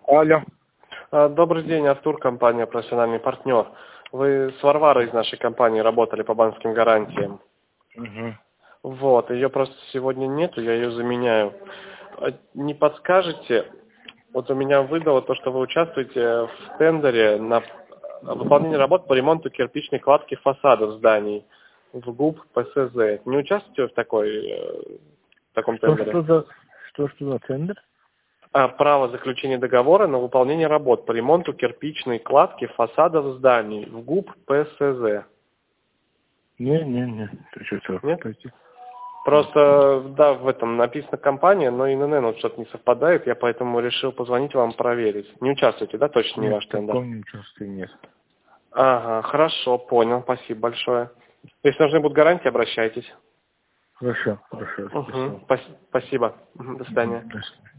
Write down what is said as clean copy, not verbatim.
Алло. Добрый день, Артур, компания «Профессиональный партнер». Вы с Варварой из нашей компании работали по банковским гарантиям. Угу. Вот, ее просто сегодня нету, я ее заменяю. Не подскажете, вот у меня выдало то, что вы участвуете в тендере на выполнение работ по ремонту кирпичной кладки фасадов зданий в ГУП ПСЗ. Не участвуете в таком тендере? Что за тендер? Право заключения договора на выполнение работ по ремонту кирпичной кладки фасадов зданий в ГУП ПСЗ. Не. Ты что, Нет? Просто, да, в этом написано компания, но ИНН вот что-то не совпадает, я поэтому решил позвонить вам проверить. Не участвуете, да, точно не Нет, ваш в тендер? таком не участвую, нет. Ага, хорошо, понял, спасибо большое. Если нужны будут гарантии, обращайтесь. Хорошо, спасибо. Спасибо. До свидания. До свидания.